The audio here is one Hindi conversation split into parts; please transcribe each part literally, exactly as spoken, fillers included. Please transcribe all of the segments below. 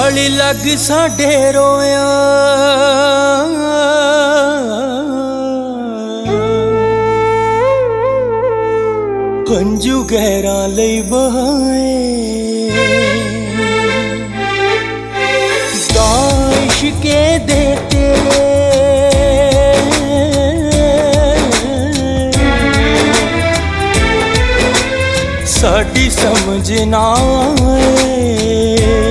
गल लग साडे रोया हंजू गहरा लई बहाए दाश के देते साडी समझ ना आए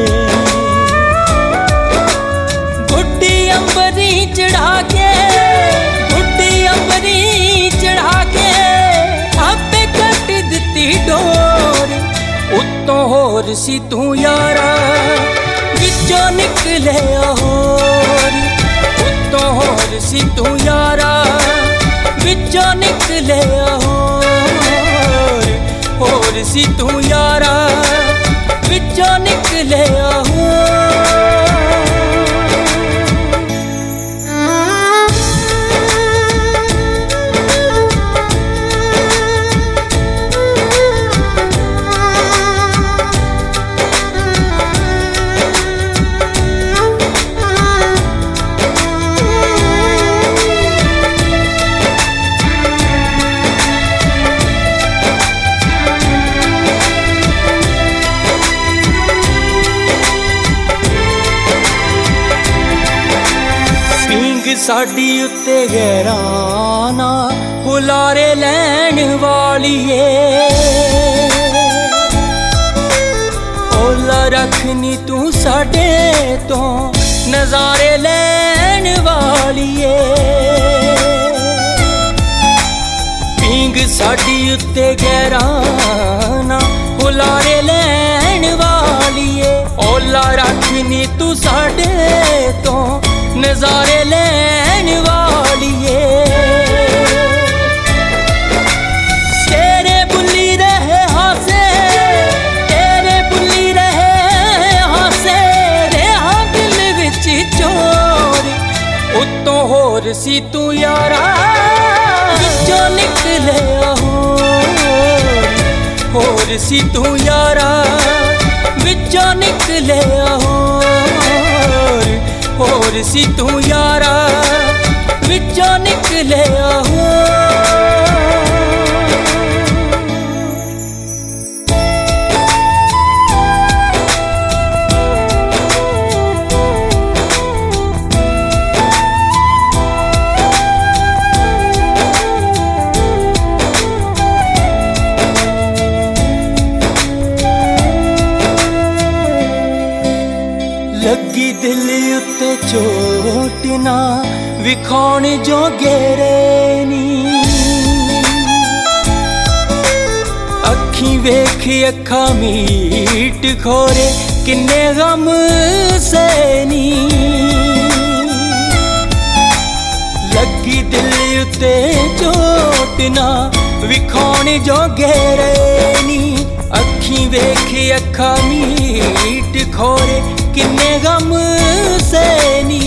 गुड्डी अंबरी चढ़ा के गुड्डी अंबरी चढ़ा के आपे कट दिती डोर उत्तों होर सी तू यारा विचों निकले होर उत्तों होर सी तू यारा विचों निकले होर होर सी तू यारा विचों निकले साडी उत्ते गहराना हुलारे लैन वालिए ओला रखनी तू साडे तो नजारे लैन वालिए पींग साडी उत्ते गहराना हुलारे लैन वालिए ओला रखनी तू साडे तो नजारे लैन वालिए तेरे बुल्ली रहे हासे तेरे बुल्ली रहे हासे रेहा दिल विच चोर उत्तों होर सी तू यारा विचों निकले होर होर सी तू यारा विचों निकले होर होर सी तू यारा विचों निकले लगी दिल उत्ते चोट ना विखाण जो गेरे नी अखी वेख अखा मीट खोरे किन्ने गम सैनी लगी दिल उत्ते चोट ना विखाण जो गेरे नी अखी वेख अखा मीट खोरे किन्ने गम सैनी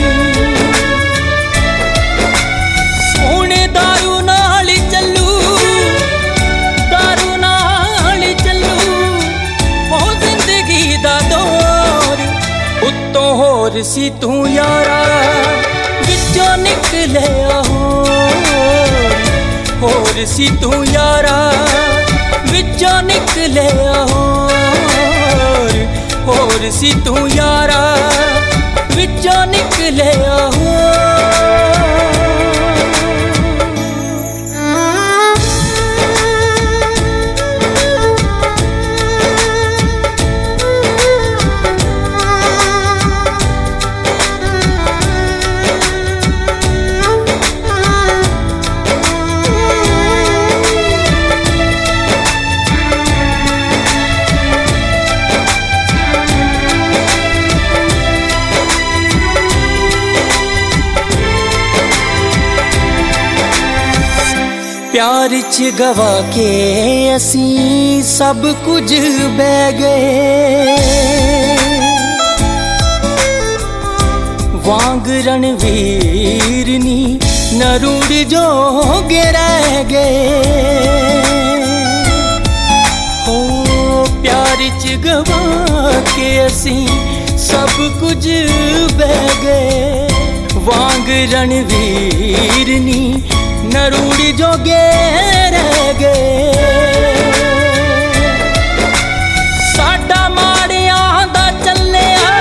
हुणे दारू नाल चलू दारू नाल चलू हो जिंदगी दा दौर उत्तों होर सी तू यारा विचों निकले होर होर सी तू यारा विचों निकले होर होर सी तू यारा विचों निकले प्यार च गवा के असी सब कुछ बह गए वांग रणवीर नी नरूड़ जो रह गए हो प्यार च गवा के असी सब कुछ बह गए वांग रणवीर नी नरूड़ी जोगे रह गए। साडा माड़ियां दा चलिया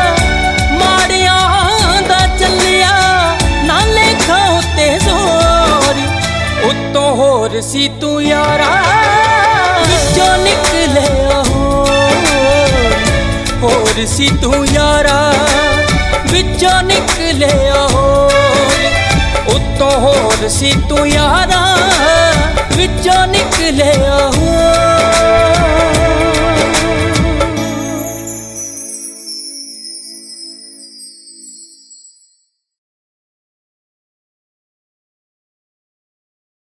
माड़ियां दा चलिया नाले खाते जोर उत्तों होर सी तू यारा विचों निकले होर होर सी तू यारा विचों निकले होर उत्तों होर सी तू यारा विचों निकले होर।